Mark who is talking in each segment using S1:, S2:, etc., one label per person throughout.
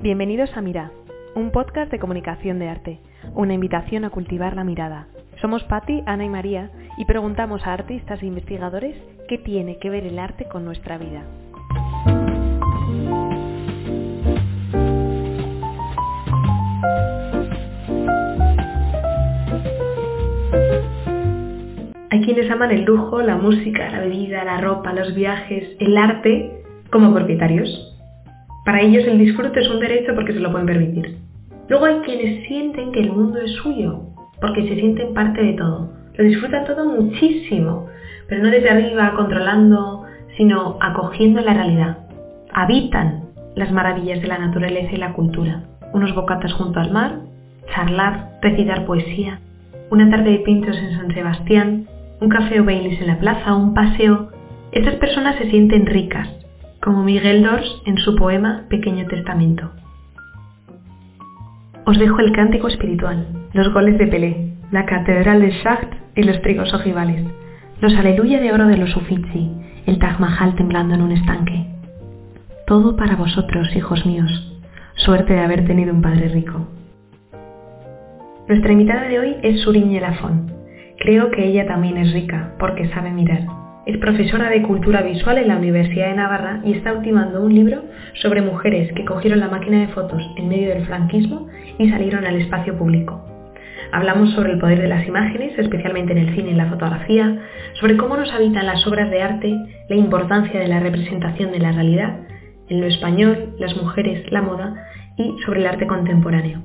S1: Bienvenidos a Mira, un podcast de comunicación de arte, una invitación a cultivar la mirada. Somos Patti, Ana y María y preguntamos a artistas e investigadores qué tiene que ver el arte con nuestra vida. Hay quienes aman el lujo, la música, la bebida, la ropa, los viajes, el arte como propietarios. Para ellos el disfrute es un derecho porque se lo pueden permitir. Luego hay quienes sienten que el mundo es suyo, porque se sienten parte de todo. Lo disfrutan todo muchísimo, pero no desde arriba controlando, sino acogiendo la realidad. Habitan las maravillas de la naturaleza y la cultura. Unos bocatas junto al mar, charlar, recitar poesía, una tarde de pinchos en San Sebastián, un café o Baileys en la plaza, un paseo. Estas personas se sienten ricas, como Miguel Dors en su poema Pequeño Testamento. Os dejo el cántico espiritual, los goles de Pelé, la catedral de Chartres y los trigos ojivales, los aleluya de oro de los Uffizi, el Taj Mahal temblando en un estanque. Todo para vosotros, hijos míos. Suerte de haber tenido un padre rico. Nuestra invitada de hoy es Suriñe Lafont. Creo que ella también es rica, porque sabe mirar. Es profesora de Cultura Visual en la Universidad de Navarra y está ultimando un libro sobre mujeres que cogieron la máquina de fotos en medio del franquismo y salieron al espacio público. Hablamos sobre el poder de las imágenes, especialmente en el cine y la fotografía, sobre cómo nos habitan las obras de arte, la importancia de la representación de la realidad, en lo español, las mujeres, la moda y sobre el arte contemporáneo.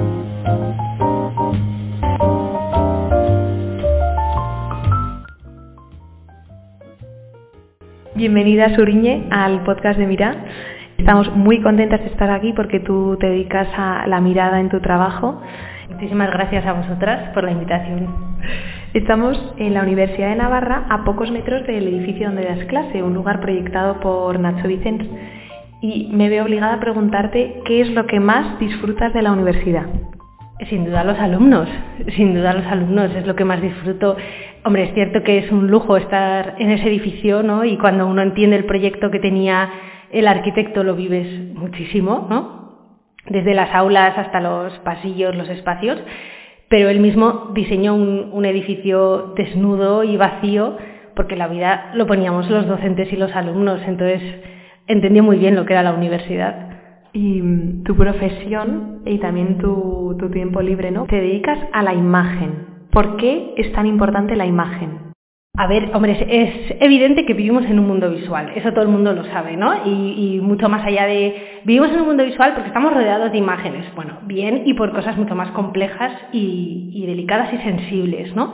S1: Bienvenida, Suriñe, al podcast de Mira. Estamos muy contentas de estar aquí porque tú te dedicas a la mirada en tu trabajo.
S2: Muchísimas gracias a vosotras por la invitación.
S1: Estamos en la Universidad de Navarra, a pocos metros del edificio donde das clase, un lugar proyectado por Nacho Vicens. Y me veo obligada a preguntarte qué es lo que más disfrutas de la universidad.
S2: Sin duda los alumnos es lo que más disfruto. Hombre, es cierto que es un lujo estar en ese edificio, ¿no? Y cuando uno entiende el proyecto que tenía el arquitecto lo vives muchísimo, ¿no? Desde las aulas hasta los pasillos, los espacios, pero él mismo diseñó un edificio desnudo y vacío porque la vida lo poníamos los docentes y los alumnos, entonces entendió muy bien lo que era la universidad.
S1: Y tu profesión y también tu tiempo libre, ¿no? Te dedicas a la imagen. ¿Por qué es tan importante la imagen?
S2: A ver, hombre, es evidente que vivimos en un mundo visual, eso todo el mundo lo sabe, ¿no? Y mucho más allá de... Vivimos en un mundo visual porque estamos rodeados de imágenes, bueno, bien, y por cosas mucho más complejas y delicadas y sensibles, ¿no?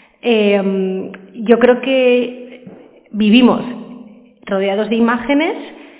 S2: Yo creo que vivimos rodeados de imágenes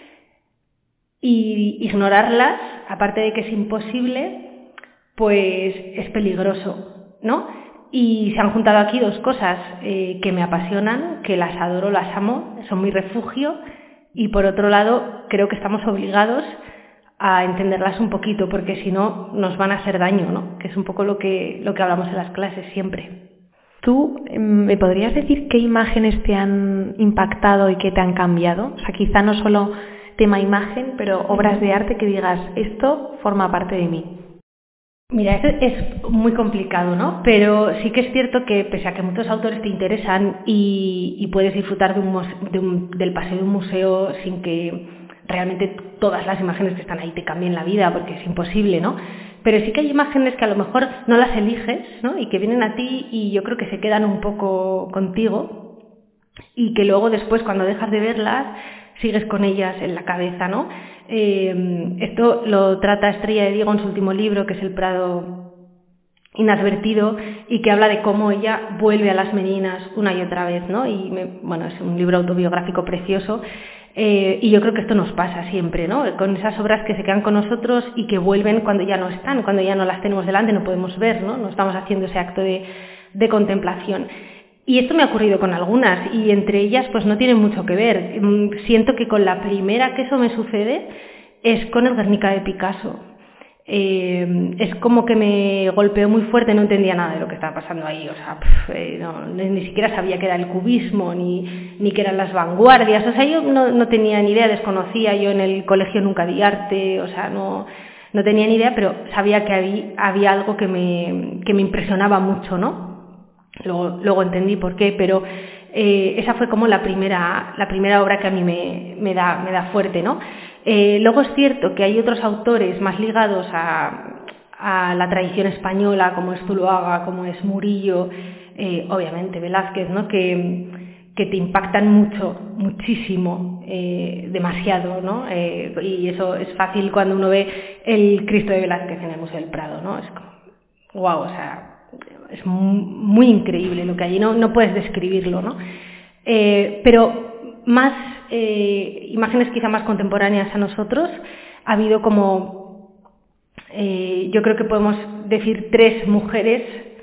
S2: y ignorarlas, aparte de que es imposible, pues es peligroso, ¿no? Y se han juntado aquí dos cosas que me apasionan, que las adoro, las amo, son mi refugio, y por otro lado creo que estamos obligados a entenderlas un poquito, porque si no nos van a hacer daño, ¿no? Que es un poco lo que hablamos en las clases siempre.
S1: ¿Tú me podrías decir qué imágenes te han impactado y qué te han cambiado? O sea, quizá no solo tema imagen, pero obras de arte que digas, esto forma parte de mí.
S2: Mira, es muy complicado, ¿no? Pero sí que es cierto que pese a que muchos autores te interesan y puedes disfrutar del paseo de un museo sin que realmente todas las imágenes que están ahí te cambien la vida, porque es imposible, ¿no? Pero sí que hay imágenes que a lo mejor no las eliges, ¿no? Y que vienen a ti y yo creo que se quedan un poco contigo y que luego después cuando dejas de verlas sigues con ellas en la cabeza, ¿no? Esto lo trata Estrella de Diego en su último libro, que es El Prado Inadvertido, y que habla de cómo ella vuelve a las meninas una y otra vez, ¿no? Y bueno, es un libro autobiográfico precioso, y yo creo que esto nos pasa siempre, ¿no? Con esas obras que se quedan con nosotros y que vuelven cuando ya no están, cuando ya no las tenemos delante, no podemos ver, ¿no? No estamos haciendo ese acto de contemplación. Y esto me ha ocurrido con algunas, y entre ellas pues no tienen mucho que ver. Siento que con la primera que eso me sucede es con el Guernica de Picasso. Es como que me golpeó muy fuerte, no entendía nada de lo que estaba pasando ahí, o sea, ni siquiera sabía qué era el cubismo, ni qué eran las vanguardias, o sea, yo no tenía ni idea, desconocía, yo en el colegio nunca di arte, o sea, no No tenía ni idea, pero sabía que había algo que me impresionaba mucho, ¿no? Luego entendí por qué, pero esa fue como la primera obra que a mí me da fuerte, ¿no? Luego es cierto que hay otros autores más ligados a la tradición española, como es Zuloaga, como es Murillo, obviamente Velázquez, ¿no? Que te impactan muchísimo, demasiado, ¿no? Y eso es fácil cuando uno ve el Cristo de Velázquez en el Museo del Prado, ¿no? Es como, wow, o sea, es muy increíble lo que hay, no puedes describirlo, ¿no? Pero más imágenes quizá más contemporáneas a nosotros, ha habido como, yo creo que podemos decir 3 mujeres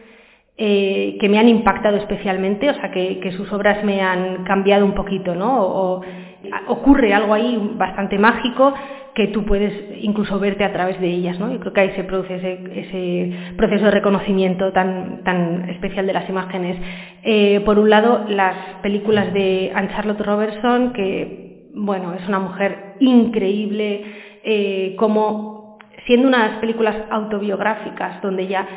S2: que me han impactado especialmente, o sea, que sus obras me han cambiado un poquito, ¿no? Ocurre algo ahí bastante mágico que tú puedes incluso verte a través de ellas, ¿no? Yo creo que ahí se produce ese proceso de reconocimiento tan especial de las imágenes. Por un lado, las películas de Anne Charlotte Robertson, que, bueno, es una mujer increíble, como siendo unas películas autobiográficas donde ella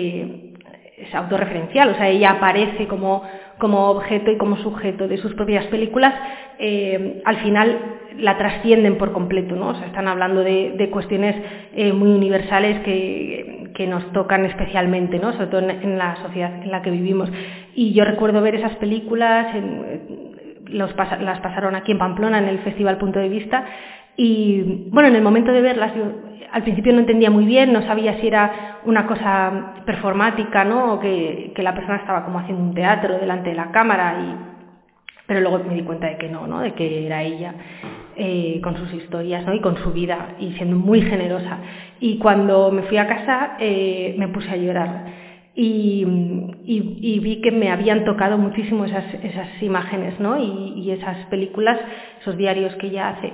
S2: es autorreferencial, o sea, ella aparece como objeto y como sujeto de sus propias películas, al final la trascienden por completo, ¿no? O sea, están hablando de cuestiones muy universales que nos tocan especialmente, ¿no? Sobre todo en la sociedad en la que vivimos. Y yo recuerdo ver esas películas, las pasaron aquí en Pamplona en el Festival Punto de Vista, y bueno, en el momento de verlas yo al principio no entendía muy bien, no sabía si era una cosa performática, ¿no? O que la persona estaba como haciendo un teatro delante de la cámara, pero luego me di cuenta de que no, de que era ella con sus historias, ¿no? Y con su vida, y siendo muy generosa. Y cuando me fui a casa me puse a llorar y vi que me habían tocado muchísimo esas imágenes, ¿no? Y esas películas, esos diarios que ella hace.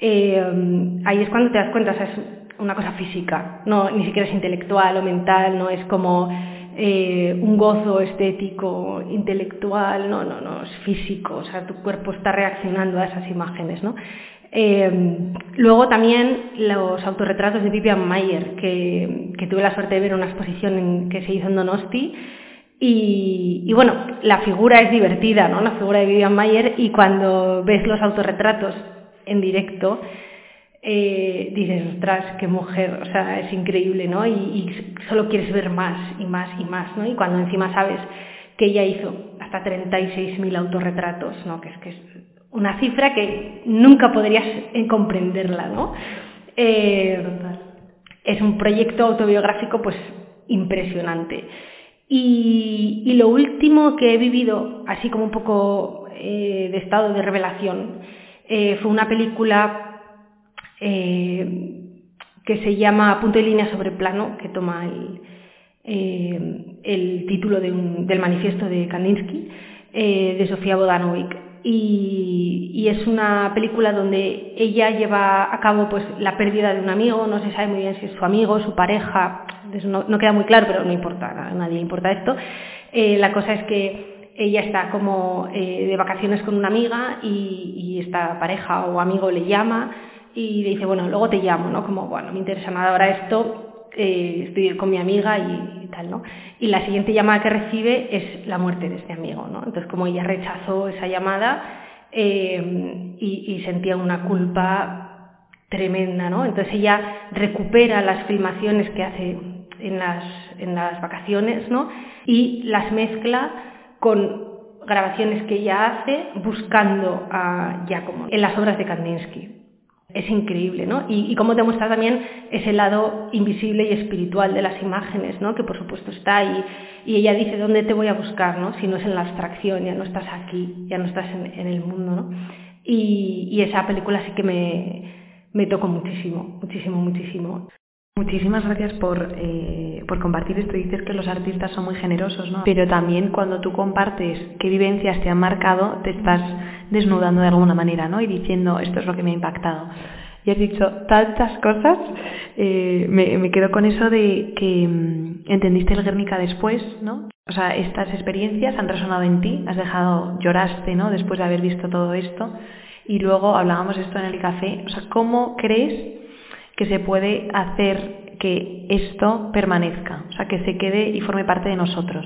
S2: Ahí es cuando te das cuenta, o sea, es una cosa física, no, ni siquiera es intelectual o mental, no es como un gozo estético, intelectual, no, es físico, o sea, tu cuerpo está reaccionando a esas imágenes, ¿no? Luego también los autorretratos de Vivian Maier, que tuve la suerte de ver en una exposición que se hizo en Donosti, y bueno, la figura es divertida, ¿no? La figura de Vivian Maier, y cuando ves los autorretratos en directo, dices, ostras, qué mujer, o sea, es increíble, ¿no? Y solo quieres ver más y más y más, ¿no? Y cuando encima sabes que ella hizo hasta 36.000 autorretratos, ¿no? Que es una cifra que nunca podrías comprenderla, ¿no? Es un proyecto autobiográfico, pues, impresionante. Y lo último que he vivido, así como un poco de estado de revelación, fue una película que se llama Punto y línea sobre plano, que toma el título del manifiesto de Kandinsky, de Sofía Vodanovic, y es una película donde ella lleva a cabo pues la pérdida de un amigo, no se sabe muy bien si es su amigo, su pareja, eso no queda muy claro, pero no importa, a nadie le importa esto. La cosa es que ella está como de vacaciones con una amiga y esta pareja o amigo le llama y le dice, bueno, luego te llamo, ¿no? Como, bueno, no me interesa nada ahora esto, estoy con mi amiga y tal, ¿no? Y la siguiente llamada que recibe es la muerte de este amigo, ¿no? Entonces, como ella rechazó esa llamada y sentía una culpa tremenda, ¿no? Entonces ella recupera las filmaciones que hace en las vacaciones, ¿no? Y las mezcla con grabaciones que ella hace buscando a Giacomo en las obras de Kandinsky. Es increíble, ¿no? Y cómo te muestra también ese lado invisible y espiritual de las imágenes, ¿no? Que por supuesto está ahí. Y ella dice, ¿dónde te voy a buscar, no? Si no es en la abstracción, ya no estás aquí, ya no estás en el mundo, ¿no? Y esa película sí que me tocó muchísimo, muchísimo, muchísimo.
S1: Muchísimas gracias por compartir esto. Dices que los artistas son muy generosos, ¿no? Pero también cuando tú compartes qué vivencias te han marcado, te estás desnudando de alguna manera, ¿no? Y diciendo, esto es lo que me ha impactado. Y has dicho tantas cosas, me quedo con eso de que entendiste el Guernica después, ¿no? O sea, estas experiencias han resonado en ti, lloraste, ¿no? Después de haber visto todo esto. Y luego hablábamos esto en el café. O sea, ¿cómo crees que se puede hacer que esto permanezca, o sea, que se quede y forme parte de nosotros.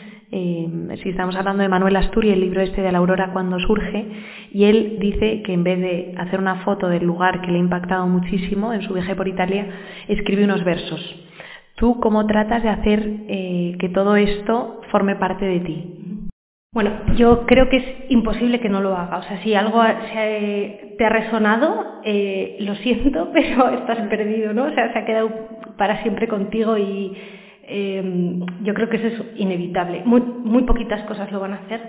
S1: Si estamos hablando de Manuel Asturi, el libro este de la aurora cuando surge, y él dice que en vez de hacer una foto del lugar que le ha impactado muchísimo en su viaje por Italia, escribe unos versos. ¿Tú cómo tratas de hacer que todo esto forme parte de ti?
S2: Bueno, yo creo que es imposible que no lo haga. O sea, si algo te ha resonado, lo siento, pero estás perdido, ¿no? O sea, se ha quedado para siempre contigo y yo creo que eso es inevitable. Muy poquitas cosas lo van a hacer,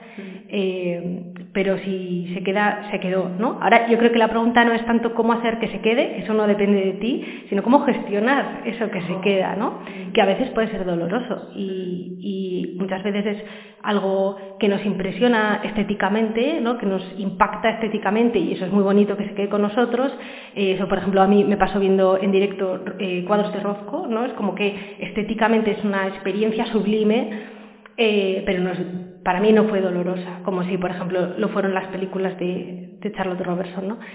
S2: pero si se queda, se quedó, ¿no? Ahora, yo creo que la pregunta no es tanto cómo hacer que se quede, eso no depende de ti, sino cómo gestionar eso que se queda, ¿no? Que a veces puede ser doloroso y muchas veces es algo que nos impresiona estéticamente, ¿no? Que nos impacta estéticamente y eso es muy bonito que se quede con nosotros. Eso, por ejemplo, a mí me pasó viendo en directo cuadros de Rothko, ¿no? Es como que estéticamente es una experiencia sublime, pero para mí no fue dolorosa, como si, por ejemplo, lo fueron las películas de Charlotte Robertson, ¿no?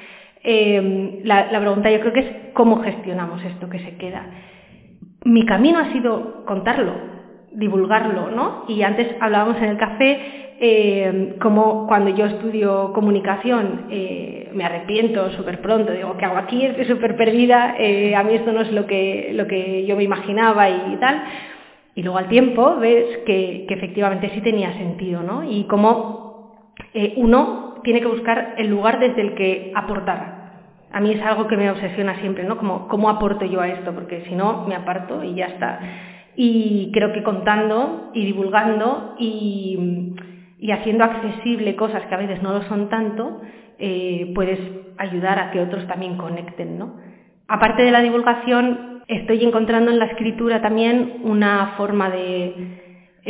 S2: La pregunta yo creo que es cómo gestionamos esto que se queda. Mi camino ha sido contarlo, divulgarlo, ¿no? Y antes hablábamos en el café como cuando yo estudio comunicación me arrepiento súper pronto, digo, ¿qué hago aquí? Estoy súper perdida, a mí esto no es lo que yo me imaginaba y tal. Y luego al tiempo ves que efectivamente sí tenía sentido, ¿no? Y cómo uno tiene que buscar el lugar desde el que aportar. A mí es algo que me obsesiona siempre, ¿no? ¿Cómo aporto yo a esto? Porque si no, me aparto y ya está. Y creo que contando y divulgando y haciendo accesible cosas que a veces no lo son tanto, puedes ayudar a que otros también conecten, ¿no? Aparte de la divulgación, estoy encontrando en la escritura también una forma de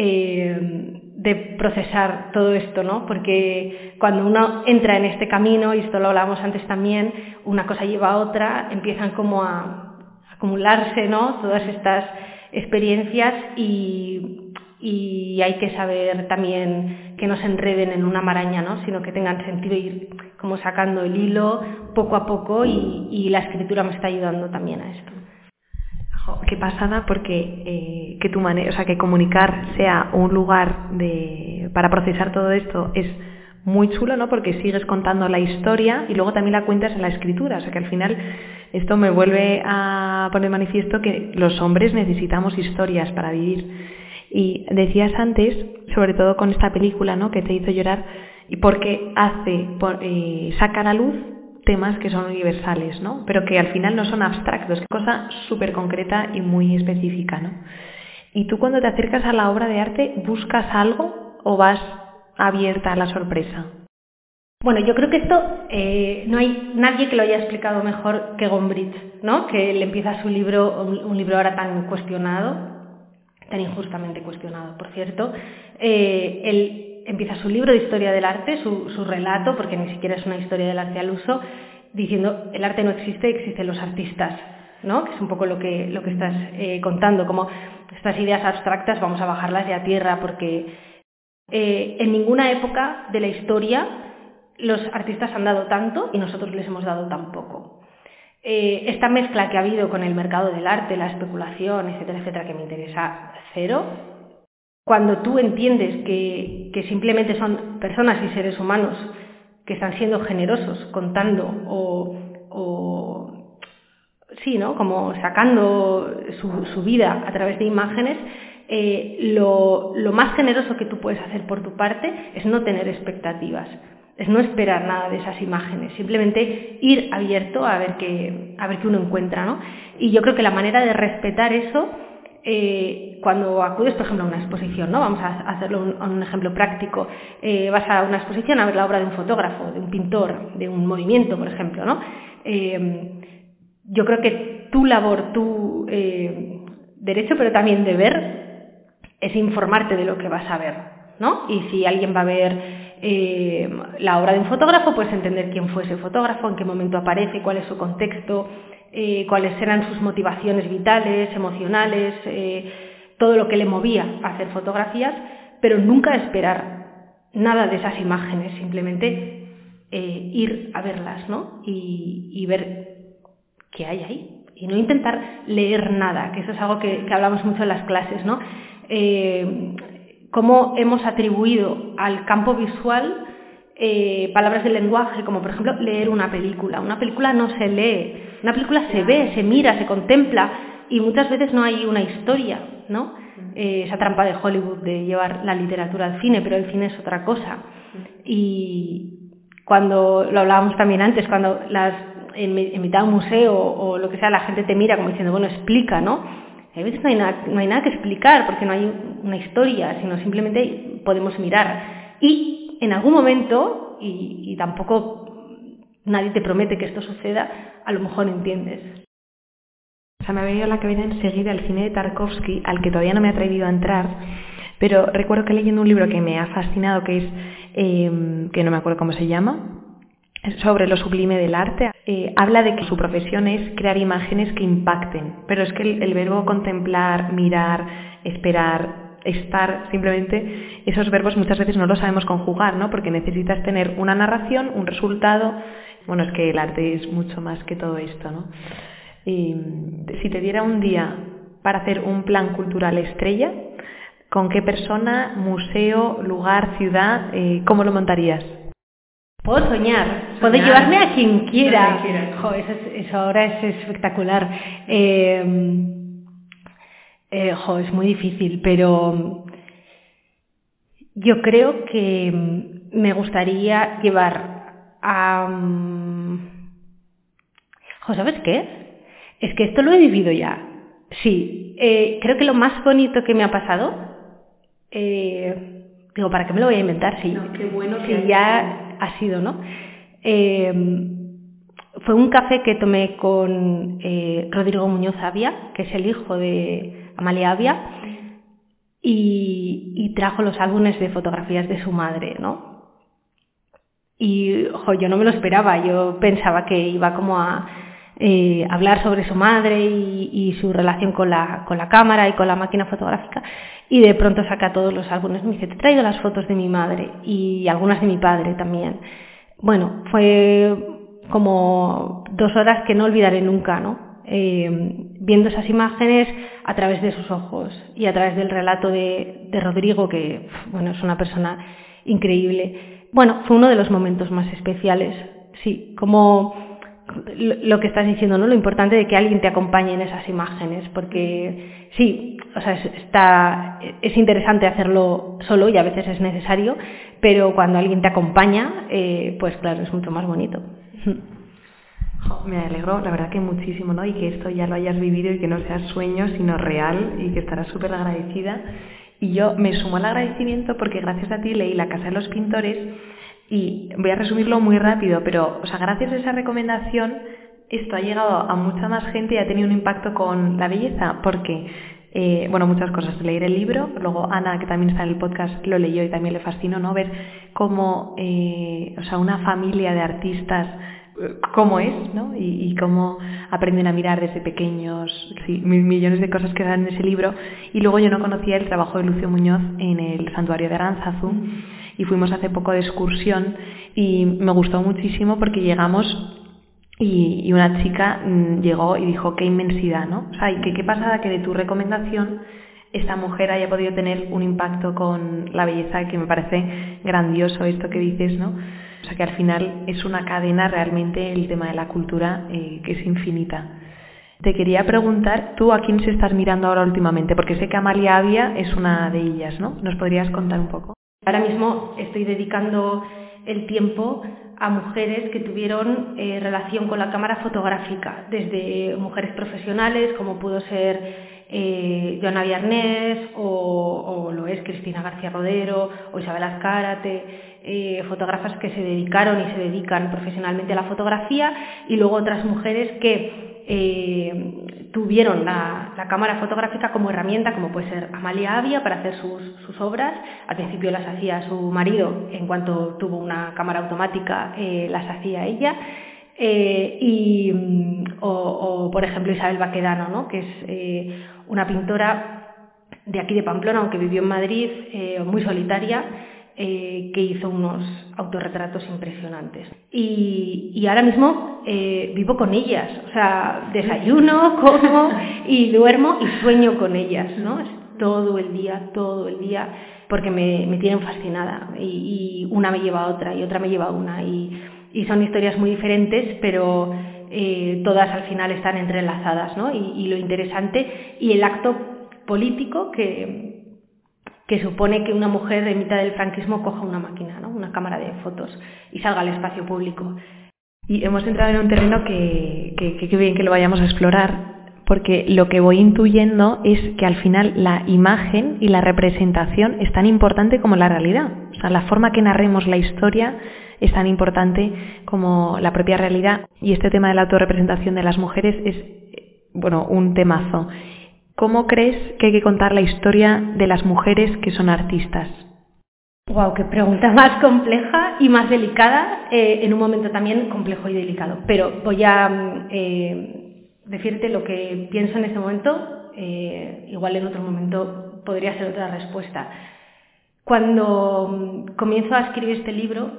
S2: procesar todo esto, ¿no? Porque cuando uno entra en este camino, y esto lo hablábamos antes también, una cosa lleva a otra, empiezan como a acumularse, ¿no? Todas estas experiencias y hay que saber también que no se enreden en una maraña, ¿no? Sino que tengan sentido, ir como sacando el hilo poco a poco y la escritura me está ayudando también a esto.
S1: Qué pasada, porque que tu manera, o sea, que comunicar sea un lugar para procesar todo esto es muy chulo, ¿no? Porque sigues contando la historia y luego también la cuentas en la escritura, o sea que al final esto me vuelve a poner manifiesto que los hombres necesitamos historias para vivir. Y decías antes, sobre todo con esta película, ¿no? Que te hizo llorar, y porque saca a la luz temas que son universales, ¿no? Pero que al final no son abstractos, que es cosa súper concreta y muy específica, ¿no? Y tú cuando te acercas a la obra de arte, ¿buscas algo o vas abierta a la sorpresa?
S2: Bueno, yo creo que esto no hay nadie que lo haya explicado mejor que Gombrich, ¿no? Que él empieza su libro, un libro ahora tan cuestionado, tan injustamente cuestionado, por cierto. Él empieza su libro de historia del arte, su relato, porque ni siquiera es una historia del arte al uso, diciendo el arte no existe, existen los artistas, ¿no? Que es un poco lo que estás contando, como estas ideas abstractas vamos a bajarlas ya a tierra, porque en ninguna época de la historia los artistas han dado tanto y nosotros les hemos dado tan poco. Esta mezcla que ha habido con el mercado del arte, la especulación, etcétera, etcétera, que me interesa cero. Cuando tú entiendes que simplemente son personas y seres humanos que están siendo generosos contando o sí, ¿no? Como sacando su vida a través de imágenes, lo más generoso que tú puedes hacer por tu parte es no tener expectativas, es no esperar nada de esas imágenes, simplemente ir abierto a ver qué uno encuentra, ¿no? Y yo creo que la manera de respetar eso, cuando acudes, por ejemplo, a una exposición, ¿no? Vamos a hacerlo un ejemplo práctico. Vas a una exposición a ver la obra de un fotógrafo, de un pintor, de un movimiento, por ejemplo, ¿no? Yo creo que tu labor, tu derecho, pero también deber, es informarte de lo que vas a ver, ¿no? Y si alguien va a ver la obra de un fotógrafo, pues entender quién fue ese fotógrafo, en qué momento aparece, cuál es su contexto, cuáles eran sus motivaciones vitales, emocionales, todo lo que le movía a hacer fotografías, pero nunca esperar nada de esas imágenes, simplemente ir a verlas, ¿no? Y ver qué hay ahí no intentar leer nada, que eso es algo que hablamos mucho en las clases, ¿no? Cómo hemos atribuido al campo visual palabras del lenguaje, como por ejemplo leer una película. Una película no se lee, una película se ve, se mira, se contempla, y muchas veces no hay una historia, ¿no? Esa trampa de Hollywood de llevar la literatura al cine, pero el cine es otra cosa. Y cuando lo hablábamos también antes, cuando en mitad de un museo o lo que sea, la gente te mira como diciendo, bueno, explica, ¿no? A veces no hay nada que explicar porque no hay una historia, sino simplemente podemos mirar. Y en algún momento, y tampoco nadie te promete que esto suceda, a lo mejor entiendes.
S1: O sea, me ha venido a la cabeza enseguida el cine de Tarkovsky, al que todavía no me he atrevido a entrar, pero recuerdo que leyendo un libro que me ha fascinado, que es, que no me acuerdo cómo se llama, sobre lo sublime del arte, habla de que su profesión es crear imágenes que impacten, pero es que el verbo contemplar, mirar, esperar, estar, simplemente esos verbos muchas veces no los sabemos conjugar, ¿no? Porque necesitas tener una narración, un resultado. Bueno, es que el arte es mucho más que todo esto, ¿no? Si te diera un día para hacer un plan cultural estrella, ¿con qué persona, museo, lugar, ciudad, cómo lo montarías?
S2: Puedo soñar, puedo llevarme a quien quiera. Jo, eso ahora es espectacular. Es muy difícil, pero yo creo que me gustaría llevar a... ¿sabes qué? Es que esto lo he vivido ya. Sí, creo que lo más bonito que me ha pasado, digo, ¿para qué me lo voy a inventar? Sí,
S1: no, qué bueno
S2: que ya ha sido, ¿no? Fue un café que tomé con Rodrigo Muñoz Avia, que es el hijo de Amalia Avia, y trajo los álbumes de fotografías de su madre, ¿no? Y yo no me lo esperaba, yo pensaba que iba como a hablar sobre su madre y su relación con la cámara y con la máquina fotográfica, y de pronto saca todos los álbumes, me dice, te he traído las fotos de mi madre y algunas de mi padre también. Bueno, fue como 2 horas que no olvidaré nunca, ¿no? Viendo esas imágenes a través de sus ojos y a través del relato de Rodrigo, que bueno, es una persona increíble. Bueno, fue uno de los momentos más especiales, sí, como lo que estás diciendo, ¿no? Lo importante de que alguien te acompañe en esas imágenes, porque sí, o sea, es interesante hacerlo solo y a veces es necesario, pero cuando alguien te acompaña, pues claro, es mucho más bonito.
S1: Me alegro, la verdad que muchísimo, ¿no? Y que esto ya lo hayas vivido y que no sea sueño, sino real, y que estarás súper agradecida. Y yo me sumo al agradecimiento porque gracias a ti leí La Casa de los Pintores, y voy a resumirlo muy rápido, pero, o sea, gracias a esa recomendación, esto ha llegado a mucha más gente y ha tenido un impacto con la belleza, porque, bueno, muchas cosas. Leer el libro, luego Ana, que también está en el podcast, lo leyó y también le fascinó, ¿no? Ver cómo, o sea, una familia de artistas, cómo es, ¿no? Y cómo aprenden a mirar desde pequeños, sí, millones de cosas que dan en ese libro. Y luego yo no conocía el trabajo de Lucio Muñoz en el Santuario de Aránzazu, y fuimos hace poco de excursión y me gustó muchísimo porque llegamos y una chica llegó y dijo, qué inmensidad, ¿no? O sea, y qué pasada que de tu recomendación esta mujer haya podido tener un impacto con la belleza, que me parece grandioso esto que dices, ¿no? O sea, que al final es una cadena realmente el tema de la cultura que es infinita. Te quería preguntar, ¿tú a quién se estás mirando ahora últimamente? Porque sé que Amalia Avia es una de ellas, ¿no? ¿Nos podrías contar un poco?
S2: Ahora mismo estoy dedicando el tiempo a mujeres que tuvieron relación con la cámara fotográfica, desde mujeres profesionales como pudo ser Joana Viarnés o lo es Cristina García Rodero o Isabel Azcárate, fotógrafas que se dedicaron y se dedican profesionalmente a la fotografía, y luego otras mujeres que tuvieron la cámara fotográfica como herramienta, como puede ser Amalia Avia para hacer sus obras. Al principio las hacía su marido, en cuanto tuvo una cámara automática las hacía ella, o por ejemplo Isabel Baquedano, ¿no? Que es una pintora de aquí de Pamplona, aunque vivió en Madrid, muy solitaria, que hizo unos autorretratos impresionantes. Y ahora mismo vivo con ellas, o sea, desayuno, como y duermo y sueño con ellas, ¿no? Es todo el día, porque me tienen fascinada y una me lleva a otra y otra me lleva a una y son historias muy diferentes, pero todas al final están entrelazadas, ¿no? Y lo interesante y el acto político que supone que una mujer en mitad del franquismo coja una máquina, ¿no? Una cámara de fotos y salga al espacio público.
S1: Y hemos entrado en un terreno que bien que lo vayamos a explorar, porque lo que voy intuyendo es que al final la imagen y la representación es tan importante como la realidad. O sea, la forma que narremos la historia es tan importante como la propia realidad. Y este tema de la autorrepresentación de las mujeres es, bueno, un temazo. ¿Cómo crees que hay que contar la historia de las mujeres que son artistas?
S2: Wow, qué pregunta más compleja y más delicada, en un momento también complejo y delicado. Pero voy a decirte lo que pienso en este momento, igual en otro momento podría ser otra respuesta. Cuando comienzo a escribir este libro,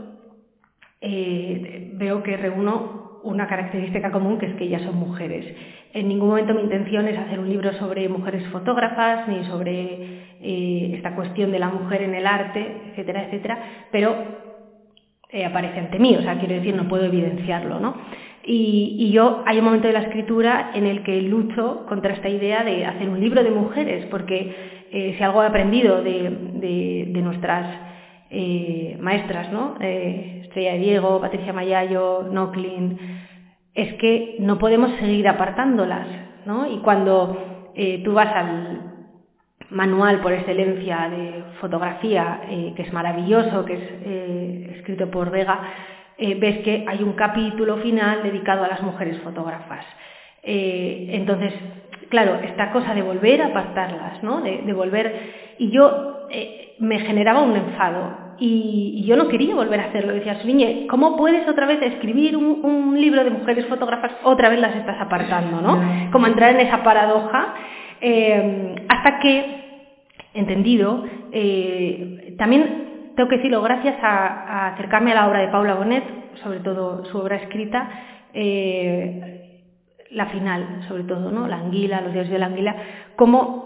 S2: veo que reúno una característica común, que es que ellas son mujeres. En ningún momento mi intención es hacer un libro sobre mujeres fotógrafas, ni sobre esta cuestión de la mujer en el arte, etcétera, etcétera, pero aparece ante mí, o sea, quiero decir, no puedo evidenciarlo, ¿no? Y yo, hay un momento de la escritura en el que lucho contra esta idea de hacer un libro de mujeres, porque si algo he aprendido de nuestras maestras, ¿no? Estrella de Diego, Patricia Mayayo, Nochlin, es que no podemos seguir apartándolas, ¿no? Y cuando tú vas al manual por excelencia de fotografía, que es maravilloso, que es escrito por Vega, ves que hay un capítulo final dedicado a las mujeres fotógrafas. Entonces, claro, esta cosa de volver a apartarlas, ¿no? De volver... Y yo me generaba un enfado y yo no quería volver a hacerlo. Decía, Suriñe, ¿cómo puedes otra vez escribir un libro de mujeres fotógrafas? Otra vez las estás apartando, ¿no? Como entrar en esa paradoja, hasta que, entendido, también tengo que decirlo, gracias a acercarme a la obra de Paula Bonet, sobre todo su obra escrita, la final, sobre todo, ¿no? La anguila, los dioses de la anguila, como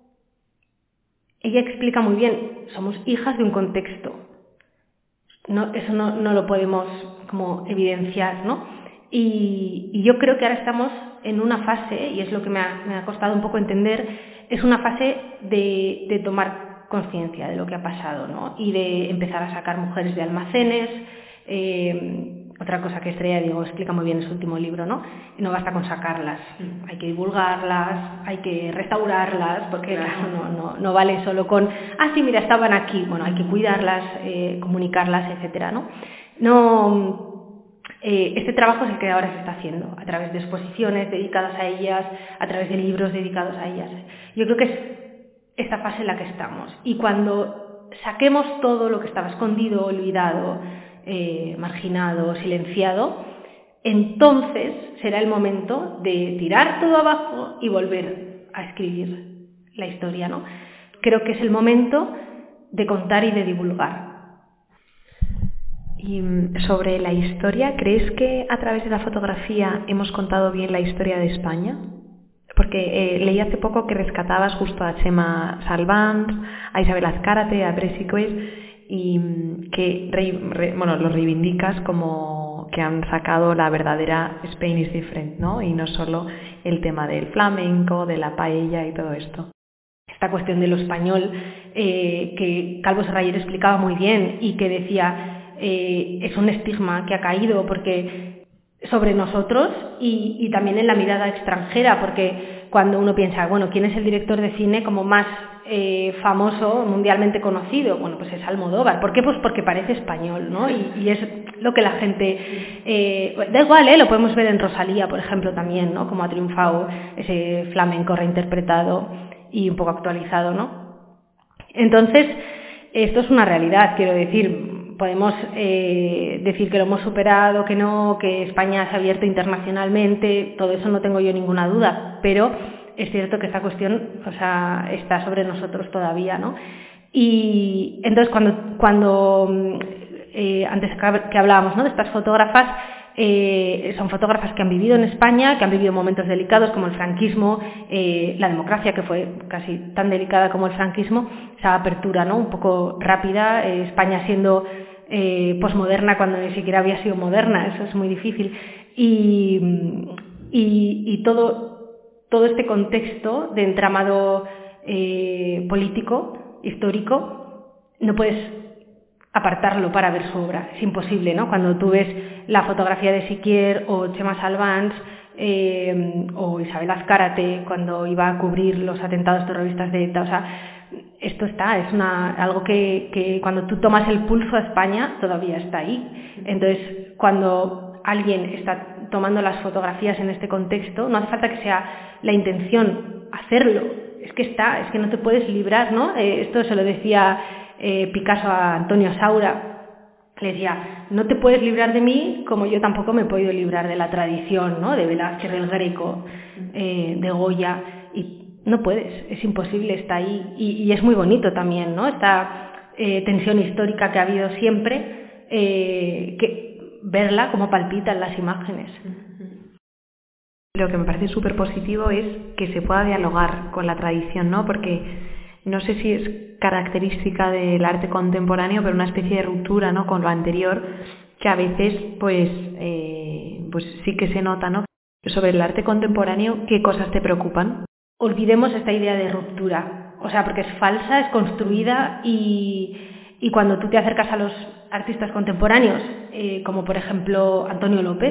S2: ella explica muy bien, somos hijas de un contexto. Eso no lo podemos como evidenciar, ¿no? Y yo creo que ahora estamos en una fase, y es lo que me ha costado un poco entender, es una fase de tomar conciencia de lo que ha pasado, ¿no? Y de empezar a sacar mujeres de almacenes. Otra cosa que Estrella Diego explica muy bien en su último libro, ¿no? No basta con sacarlas, hay que divulgarlas, hay que restaurarlas, porque claro, no vale solo con, sí, mira, estaban aquí. Bueno, hay que cuidarlas, comunicarlas, etcétera, ¿no? Este trabajo es el que ahora se está haciendo, a través de exposiciones dedicadas a ellas, a través de libros dedicados a ellas. Yo creo que es esta fase en la que estamos. Y cuando saquemos todo lo que estaba escondido, olvidado, marginado, silenciado, entonces será el momento de tirar todo abajo y volver a escribir la historia, ¿no? Creo que es el momento de contar y de divulgar.
S1: Y sobre la historia, ¿crees que a través de la fotografía hemos contado bien la historia de España? Porque leí hace poco que rescatabas justo a Chema Salvans, a Isabel Azcárate, a Bresicues, y que los reivindicas como que han sacado la verdadera Spain is different, ¿no? Y no solo el tema del flamenco, de la paella y todo esto.
S2: Esta cuestión de lo español, que Calvo Serrayer explicaba muy bien y que decía, es un estigma que ha caído porque sobre nosotros y también en la mirada extranjera, porque cuando uno piensa, bueno, ¿quién es el director de cine como más famoso, mundialmente conocido? Bueno, pues es Almodóvar. ¿Por qué? Pues porque parece español, ¿no? Y es lo que la gente... da igual, lo podemos ver en Rosalía, por ejemplo, también, ¿no? Como ha triunfado ese flamenco reinterpretado y un poco actualizado, ¿no? Entonces, esto es una realidad, quiero decir. Podemos decir que lo hemos superado, que no, que España se ha abierto internacionalmente, todo eso no tengo yo ninguna duda, pero es cierto que esta cuestión, está sobre nosotros todavía, ¿no? Y entonces cuando antes que hablábamos, ¿no?, de estas fotógrafas, son fotógrafas que han vivido en España, que han vivido momentos delicados como el franquismo, la democracia, que fue casi tan delicada como el franquismo, esa apertura, ¿no?, un poco rápida, España siendo posmoderna cuando ni siquiera había sido moderna, eso es muy difícil, y todo este contexto de entramado político, histórico, no puedes apartarlo para ver su obra, es imposible, ¿no? Cuando tú ves la fotografía de Siquier o Chema Salvans o Isabel Azcárate cuando iba a cubrir los atentados terroristas de ETA, o sea, esto está, es algo que cuando tú tomas el pulso a España todavía está ahí. Entonces, cuando alguien está tomando las fotografías en este contexto, no hace falta que sea la intención hacerlo, es que no te puedes librar, ¿no? Esto se lo decía Picasso a Antonio Saura, le decía, no te puedes librar de mí como yo tampoco me he podido librar de la tradición, ¿no?, de Velázquez, del Greco, de Goya, y no puedes, es imposible, está ahí, y es muy bonito también, ¿no?, esta tensión histórica que ha habido siempre, que verla como palpitan las imágenes.
S1: Lo que me parece súper positivo es que se pueda dialogar con la tradición, ¿no?, porque no sé si es característica del arte contemporáneo, pero una especie de ruptura, ¿no?, con lo anterior, que a veces pues sí que se nota, ¿no? Sobre el arte contemporáneo, ¿qué cosas te preocupan?
S2: Olvidemos esta idea de ruptura, o sea, porque es falsa, es construida, y cuando tú te acercas a los artistas contemporáneos, como por ejemplo Antonio López,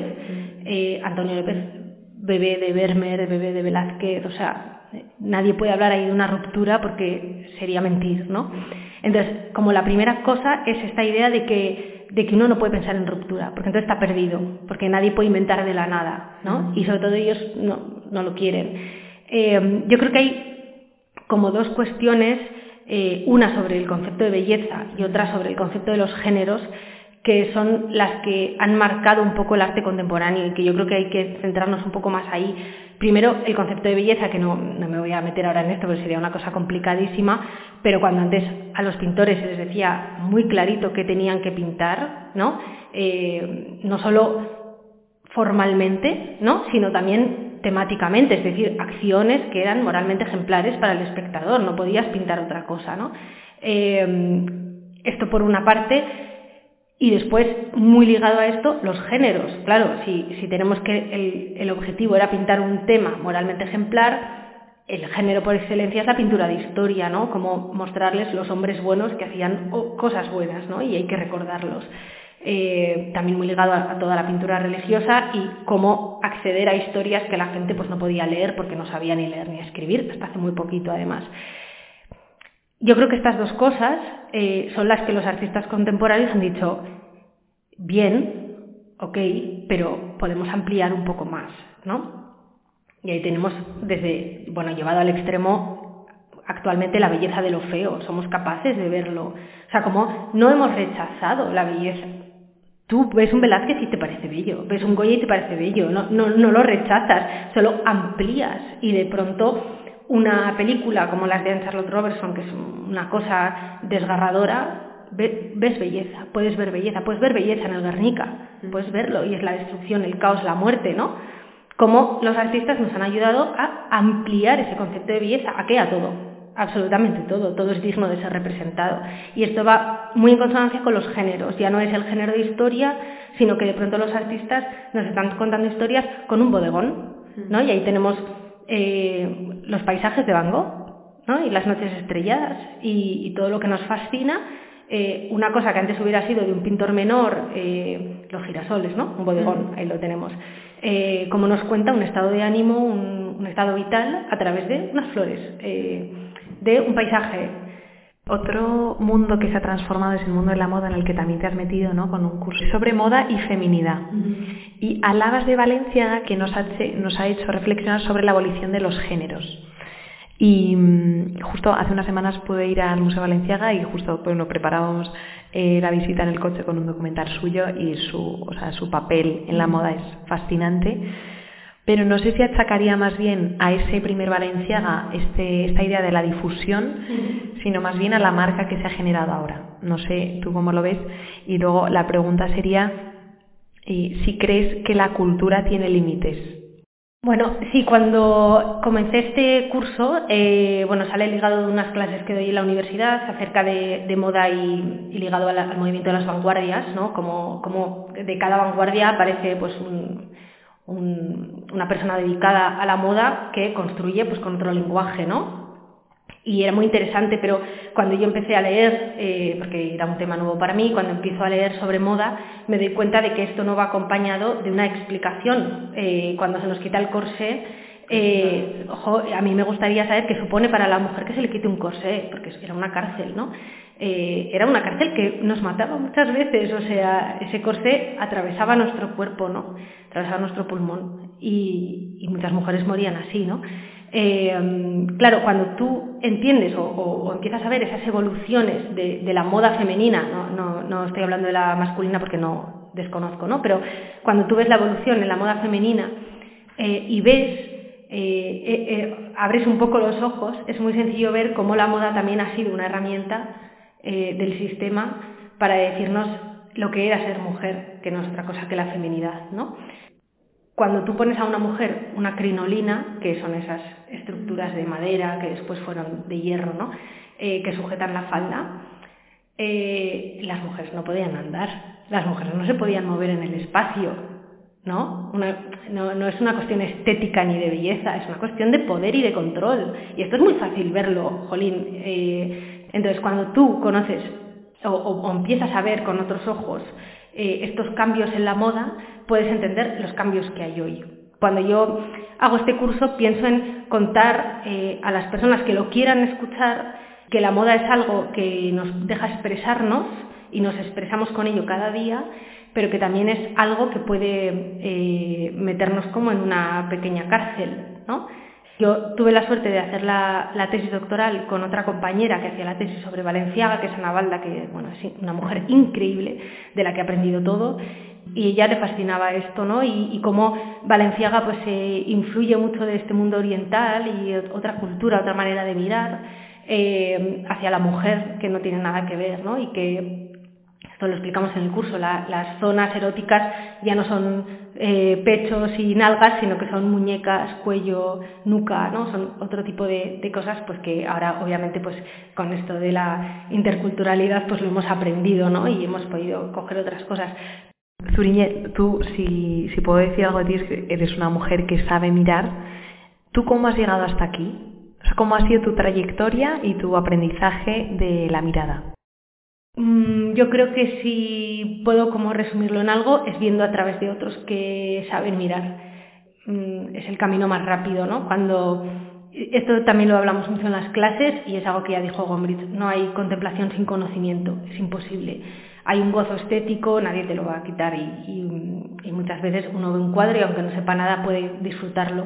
S2: bebé de Vermeer, bebé de Velázquez, o sea, nadie puede hablar ahí de una ruptura porque sería mentir, ¿no? Entonces, como la primera cosa es esta idea de que uno no puede pensar en ruptura, porque entonces está perdido, porque nadie puede inventar de la nada, ¿no? Y sobre todo ellos no lo quieren. Yo creo que hay como dos cuestiones, una sobre el concepto de belleza y otra sobre el concepto de los géneros, que son las que han marcado un poco el arte contemporáneo y que yo creo que hay que centrarnos un poco más ahí. Primero, el concepto de belleza, que no me voy a meter ahora en esto porque sería una cosa complicadísima, pero cuando antes a los pintores se les decía muy clarito qué tenían que pintar, ¿no? No solo formalmente, ¿no?, sino también temáticamente, es decir, acciones que eran moralmente ejemplares para el espectador, no podías pintar otra cosa, ¿no? Esto por una parte. Y después, muy ligado a esto, los géneros. Claro, si tenemos que el objetivo era pintar un tema moralmente ejemplar, el género por excelencia es la pintura de historia, ¿no? Como mostrarles los hombres buenos que hacían cosas buenas, ¿no? Y hay que recordarlos. También muy ligado a toda la pintura religiosa y cómo acceder a historias que la gente pues no podía leer porque no sabía ni leer ni escribir, hasta hace muy poquito además. Yo creo que estas dos cosas son las que los artistas contemporáneos han dicho, bien, ok, pero podemos ampliar un poco más, ¿no? Y ahí tenemos llevado al extremo actualmente la belleza de lo feo, somos capaces de verlo. O sea, como no hemos rechazado la belleza. Tú ves un Velázquez y te parece bello, ves un Goya y te parece bello, no lo rechazas, solo amplías y de pronto una película como las de Anne Charlotte Robertson, que es una cosa desgarradora, ves belleza, puedes ver belleza en el Guernica, puedes verlo, y es la destrucción, el caos, la muerte, ¿no? Como los artistas nos han ayudado a ampliar ese concepto de belleza, ¿a qué? A todo, absolutamente todo es digno de ser representado. Y esto va muy en consonancia con los géneros, ya no es el género de historia, sino que de pronto los artistas nos están contando historias con un bodegón, ¿no? Y ahí tenemos los paisajes de Van Gogh, ¿no? Y las noches estrelladas y todo lo que nos fascina, una cosa que antes hubiera sido de un pintor menor, los girasoles, ¿no? Un bodegón, ahí lo tenemos, como nos cuenta un estado de ánimo, un estado vital a través de unas flores, de un paisaje.
S1: Otro mundo que se ha transformado es el mundo de la moda, en el que también te has metido, ¿no?, con un curso sobre moda y feminidad. Y hablabas de Valenciaga, que nos ha hecho reflexionar sobre la abolición de los géneros. Y justo hace unas semanas pude ir al Museo Valenciaga y justo preparábamos la visita en el coche con un documental suyo y su papel en la moda es fascinante. Pero no sé si achacaría más bien a ese primer Valenciaga esta idea de la difusión, sino más bien a la marca que se ha generado ahora. No sé tú cómo lo ves. Y luego la pregunta sería, si crees que la cultura tiene límites.
S2: Bueno, sí, cuando comencé este curso, sale ligado de unas clases que doy en la universidad acerca de moda y ligado al movimiento de las vanguardias, ¿no? Como de cada vanguardia aparece pues una persona dedicada a la moda que construye pues con otro lenguaje, ¿no? Y era muy interesante, pero cuando yo empecé a leer, porque era un tema nuevo para mí, cuando empiezo a leer sobre moda, me doy cuenta de que esto no va acompañado de una explicación. Cuando se nos quita el corsé, a mí me gustaría saber qué supone para la mujer que se le quite un corsé, porque era una cárcel, ¿no? Era una cárcel que nos mataba muchas veces, o sea, ese corsé atravesaba nuestro cuerpo, ¿no? Atravesaba nuestro pulmón y muchas mujeres morían así, ¿no? Claro, cuando tú entiendes o empiezas a ver esas evoluciones de la moda femenina, no estoy hablando de la masculina porque no desconozco, ¿no? Pero cuando tú ves la evolución en la moda femenina y ves, abres un poco los ojos, es muy sencillo ver cómo la moda también ha sido una herramienta del sistema para decirnos lo que era ser mujer, que no es otra cosa que la feminidad, ¿no? Cuando tú pones a una mujer una crinolina, que son esas estructuras de madera que después fueron de hierro, ¿no? Que sujetan la falda, las mujeres no podían andar, las mujeres no se podían mover en el espacio, ¿no? No es una cuestión estética ni de belleza, es una cuestión de poder y de control. Y esto es muy fácil verlo, jolín. Entonces, cuando tú conoces o empiezas a ver con otros ojos estos cambios en la moda, puedes entender los cambios que hay hoy. Cuando yo hago este curso pienso en contar a las personas que lo quieran escuchar que la moda es algo que nos deja expresarnos y nos expresamos con ello cada día, pero que también es algo que puede meternos como en una pequeña cárcel, ¿no? Yo tuve la suerte de hacer la tesis doctoral con otra compañera que hacía la tesis sobre Balenciaga, que es Ana Balda, que bueno, es una mujer increíble, de la que he aprendido todo, y ella le fascinaba esto, ¿no? Y cómo Balenciaga pues influye mucho de este mundo oriental y otra cultura, otra manera de mirar hacia la mujer, que no tiene nada que ver, ¿no? Y que esto lo explicamos en el curso, las zonas eróticas ya no son pechos y nalgas, sino que son muñecas, cuello, nuca, ¿no? Son otro tipo de cosas pues que ahora obviamente pues con esto de la interculturalidad pues lo hemos aprendido, ¿no? Y hemos podido coger otras cosas.
S1: Zuriñe, tú, si puedo decir algo de ti, es que eres una mujer que sabe mirar. ¿Tú cómo has llegado hasta aquí? O sea, ¿cómo ha sido tu trayectoria y tu aprendizaje de la mirada?
S2: Yo creo que si puedo como resumirlo en algo es viendo a través de otros que saben mirar. Es el camino más rápido, ¿no? Esto también lo hablamos mucho en las clases y es algo que ya dijo Gombrich, no hay contemplación sin conocimiento, es imposible. Hay un gozo estético, nadie te lo va a quitar y muchas veces uno ve un cuadro y aunque no sepa nada puede disfrutarlo,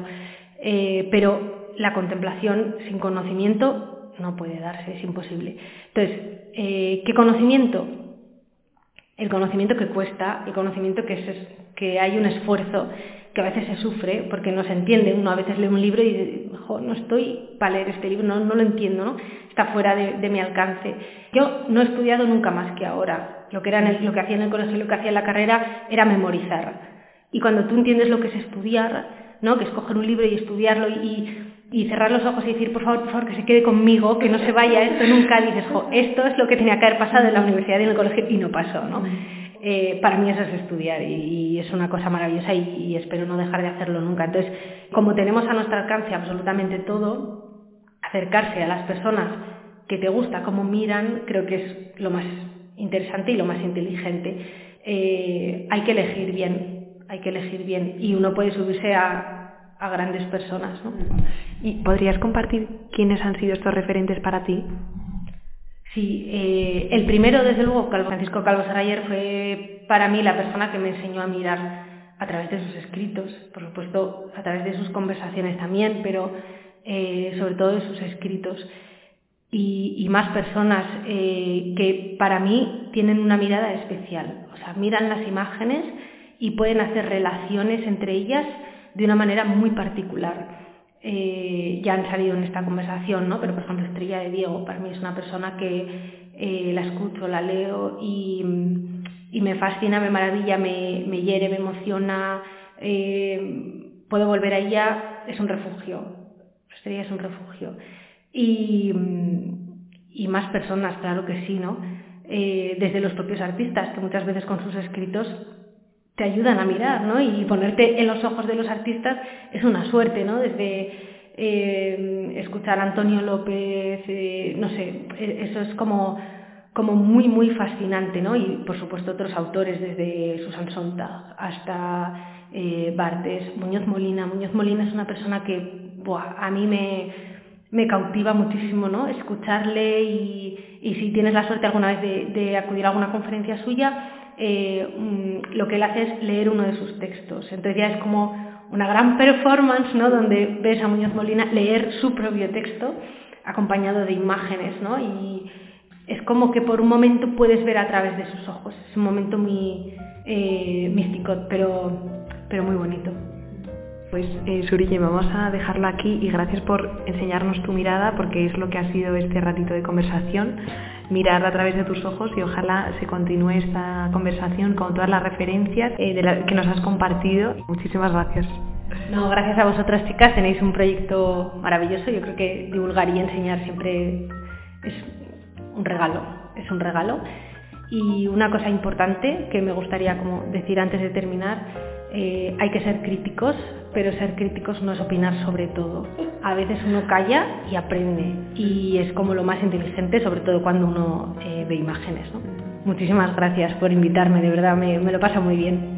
S2: pero la contemplación sin conocimiento no puede darse, es imposible. Entonces, ¿qué conocimiento? El conocimiento que cuesta, el conocimiento que hay un esfuerzo, que a veces se sufre porque no se entiende. Uno a veces lee un libro y dice, no estoy para leer este libro, no lo entiendo, ¿no? Está fuera de mi alcance. Yo no he estudiado nunca más que ahora. Lo que hacía en el colegio y lo que hacía en la carrera era memorizar. Y cuando tú entiendes lo que es estudiar, ¿no? Que es coger un libro y estudiarlo y cerrar los ojos y decir, por favor, que se quede conmigo, que no se vaya esto nunca, dices, esto es lo que tenía que haber pasado en la universidad y en el colegio y no pasó, ¿no? Para mí eso es estudiar y es una cosa maravillosa y espero no dejar de hacerlo nunca. Entonces, como tenemos a nuestro alcance absolutamente todo, acercarse a las personas que te gusta, cómo miran, creo que es lo más interesante y lo más inteligente. Hay que elegir bien y uno puede subirse a grandes personas, ¿no?
S1: ¿Y podrías compartir quiénes han sido estos referentes para ti?
S2: Sí, el primero, desde luego, Francisco Calvo Sarayer, fue para mí la persona que me enseñó a mirar a través de sus escritos, por supuesto a través de sus conversaciones también, pero sobre todo de sus escritos. Y más personas que para mí tienen una mirada especial, o sea, miran las imágenes y pueden hacer relaciones entre ellas de una manera muy particular. Ya han salido en esta conversación, ¿no? Pero por ejemplo Estrella de Diego para mí es una persona que la escucho, la leo y me fascina, me maravilla, me hiere, me emociona, puedo volver a ella, es un refugio. Estrella es un refugio. Y más personas, claro que sí, ¿no? Desde los propios artistas, que muchas veces con sus escritos te ayudan a mirar, ¿no? Y ponerte en los ojos de los artistas es una suerte, ¿no? Desde escuchar a Antonio López, no sé, eso es como muy, muy fascinante, ¿no? Y por supuesto otros autores, desde Susan Sontag hasta Barthes, Muñoz Molina. Muñoz Molina es una persona que a mí me cautiva muchísimo, ¿no? Escucharle y si tienes la suerte alguna vez de acudir a alguna conferencia suya, lo que él hace es leer uno de sus textos. Entonces ya es como una gran performance, ¿no? Donde ves a Muñoz Molina leer su propio texto acompañado de imágenes, ¿no? Y es como que por un momento puedes ver a través de sus ojos. Es un momento muy místico, pero muy bonito.
S1: Pues Txuriye, vamos a dejarlo aquí y gracias por enseñarnos tu mirada, porque es lo que ha sido este ratito de conversación, mirar a través de tus ojos, y ojalá se continúe esta conversación con todas las referencias que nos has compartido. Muchísimas gracias.
S2: No, gracias a vosotras, chicas, tenéis un proyecto maravilloso. Yo creo que divulgar y enseñar siempre es un regalo. Y una cosa importante que me gustaría como decir antes de terminar, hay que ser críticos, pero ser críticos no es opinar sobre todo. A veces uno calla y aprende, y es como lo más inteligente, sobre todo cuando uno ve imágenes, ¿no? Muchísimas gracias por invitarme, de verdad, me lo paso muy bien.